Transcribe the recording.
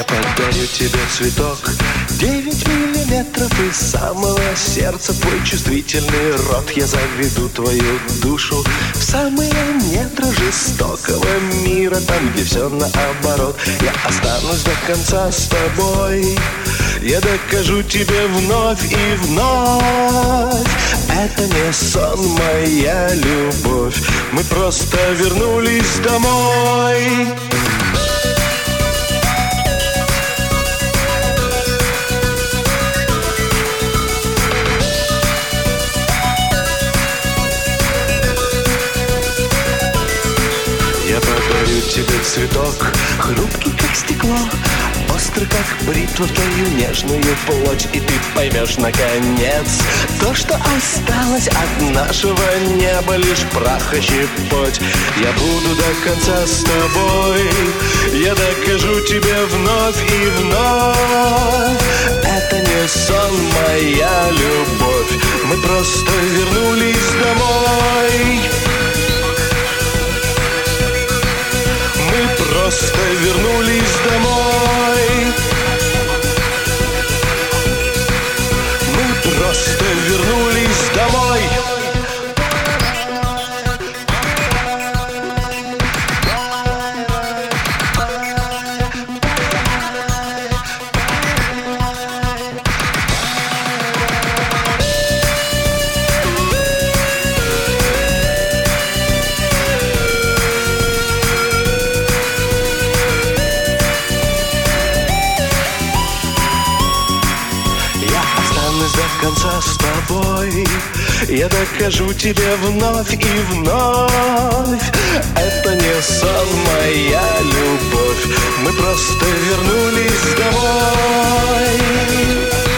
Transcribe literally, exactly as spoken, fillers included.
Я подарю тебе цветок девять миллиметров из самого сердца. Твой чувствительный рот. Я заведу твою душу в самые недра жестокого мира, там, где все наоборот. Я останусь до конца с тобой. Я докажу тебе вновь и вновь. Это не сон, моя любовь. Мы просто вернулись домой. Я подарю тебе цветок, хрупкий, как стекло, острый, как бритва, твою нежную плоть. И ты поймешь, наконец, то, что осталось от нашего неба, лишь прах и щепоть. Я буду до конца с тобой. Я докажу тебе вновь и вновь. Это не сон, моя любовь. Мы просто вернулись домой. Мы просто вернулись домой. Мы просто вернулись домой. До конца с тобой. Я докажу тебе вновь и вновь. Это не сон, моя любовь. Мы просто вернулись домой.